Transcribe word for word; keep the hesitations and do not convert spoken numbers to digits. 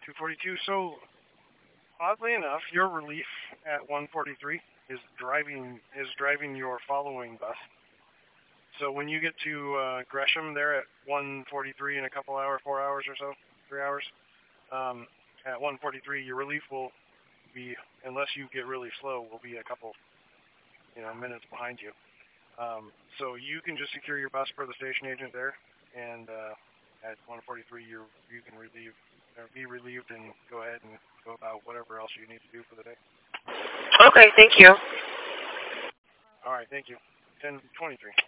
two forty-two. So, oddly enough, your relief at one forty-three is driving is driving your following bus. So when you get to uh, Gresham there at one forty-three in a couple hours, four hours or so, three hours, um, at one forty-three, your relief will be, unless you get really slow, will be a couple, you know, minutes behind you. Um, so you can just secure your bus for the station agent there, and uh, at one forty-three, you you can relieve or be relieved and go ahead and go about whatever else you need to do for the day. Okay, thank you. All right, thank you. ten twenty-three.